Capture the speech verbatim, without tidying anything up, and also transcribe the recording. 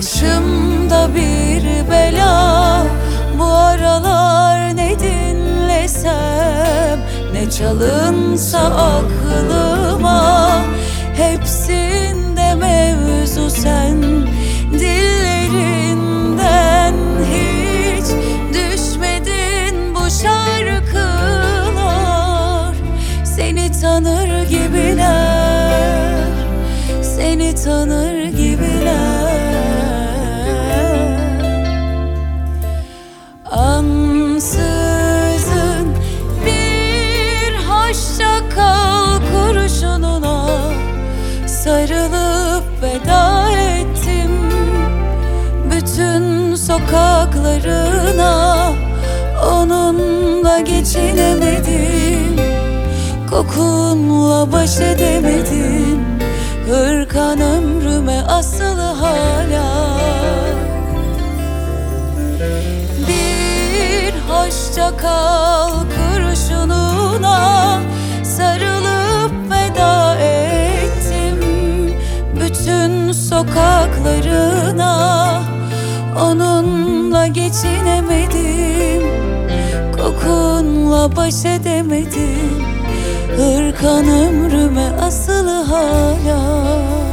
Başımda bir bela, bu aralar ne dinlesem, ne çalınsa aklıma, hepsinde mevzu sen. Dillerinden hiç düşmedin bu şarkılar. Seni tanır gibiler, seni tanır gibiler. Ansızın bir hoşça kal kurşununa sarılıp veda ettim. Bütün sokaklarına onunla geçinemedim. Kokunla baş edemedim. Hırkan ömrüme asılı hala. Bir hoşça kal kurşununa sarılıp veda ettim. Bütün sokaklarına onunla geçinemedim. Kokunla baş edemedim. Hırkan ömrüme asılı hala.